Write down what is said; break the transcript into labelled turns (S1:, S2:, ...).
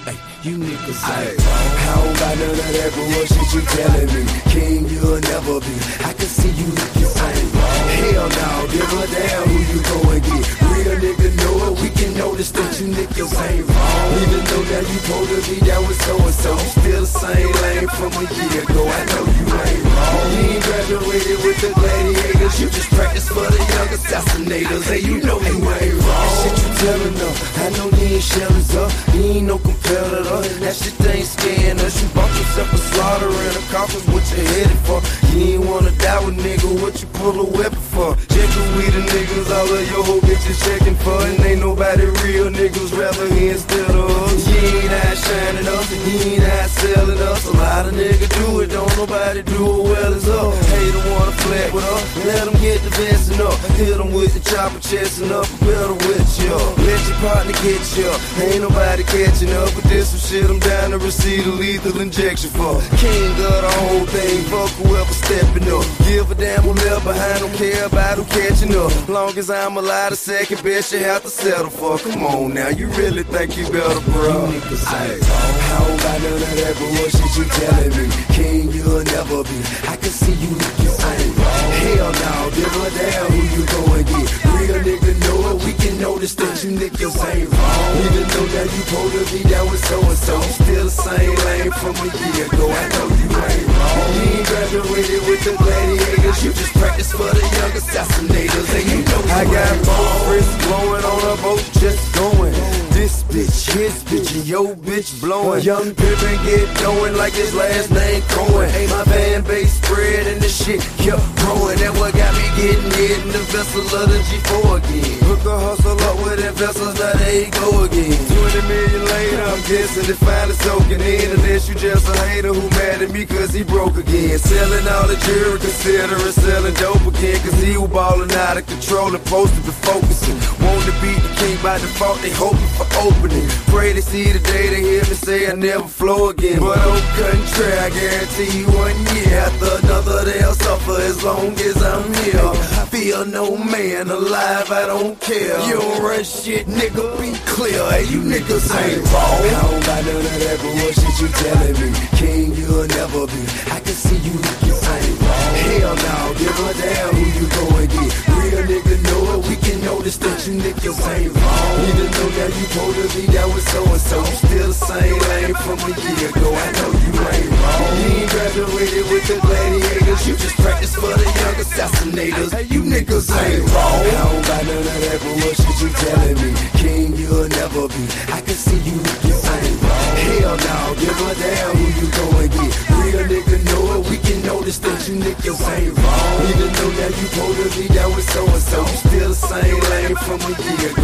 S1: Ay, you niggas ain't wrong. I don't got none of that bullshit you telling me. King, you'll never be. I can see you niggas ain't wrong. Hell no, give a damn who you go and get. Real nigga know it, we can notice that you niggas ain't wrong. Even though now you supposed to be down with so-and-so, you still the same lane from a year ago. I know you ain't wrong. You ain't graduated with the gladiators, you just practice for the young assassinators. Hey, you know you ain't wrong. Shit you telling them, I know you ain't shellers up. You ain't no competitor, that shit ain't scaring us. You bought yourself a slaughter and a coffin, what you headed for. You ain't wanna die with nigga, what you pull a weapon for? Checkin' we the niggas, all of your whole bitches checking for. And ain't nobody real niggas, rather he instead of us. You ain't out shining us, and you ain't out selling us. A lot of niggas do it, don't nobody do it well as us. Hater wanna flat with us, let them get the vesting up. Hit them with the chopper chesting up, better with you. Let your partner get you, ain't nobody catching up. But this some shit I'm down to receive a lethal injection for. King of the whole thing, fuck whoever stepping up. Give a damn who left behind, don't care about who catching up. Long as I'm alive, the second best you have to settle for. Come on now, you really think you better, bro? You niggas ain't wrong. I don't got none of that bullshit you telling me. King, you'll never be. I can see you niggas ain't wrong. Hell no, give a damn who you go and get. Real nigga know it, we can notice that you niggas ain't wrong. Even though that you supposed to be down with so-and-so, you still the same lane from a year ago. I know you ain't wrong. You ain't graduated with the gladiators, you just practice for the young assassinators. And you know I got both wrists blowing on a boat, just going. This bitch, his bitch, and your bitch blowing. Young Pippin get going like his last name Cohen. Hey, my fan base spread and the shit kept growing. That what got me getting hit in the vessel of the G4 again. Hook a hustle up with investors, now they go again. 20 million later, I'm guessing they finally soaking in. Unless you just a hater who mad at me cause he broke again. Selling all the jury, considering selling dope again. Cause he was balling out of control and supposed to be focusing. Want to beat the king by default, they hoping for opening. Pray to see the day they hear me say I never flow again. But on country, I guarantee you 1 year after another they'll suffer as long as I'm here. I feel no man alive, I don't care. You don't run shit, nigga, be clear. Hey, you niggas ain't wrong. I don't got none of that bullshit you telling me. King, you'll never be. I can see you niggas ain't wrong. Hell no, give a damn who you go and get. Real nigga know it, we can notice that you niggas ain't wrong. Even though now you supposed to be down with so-and-so, you still the same lane from a year ago. I know you ain't wrong. You ain't graduated with the gladiators, you just practice for the young assassinators. Hey, you niggas ain't wrong. I don't got none of that bullshit you telling me. King, you'll never be. I can see you niggas ain't wrong. Hell no, give a damn who you go and get. Real nigga know it, we can notice that you niggas ain't wrong. Even though now you supposed to be down with so-and-so, you still the same lane from a year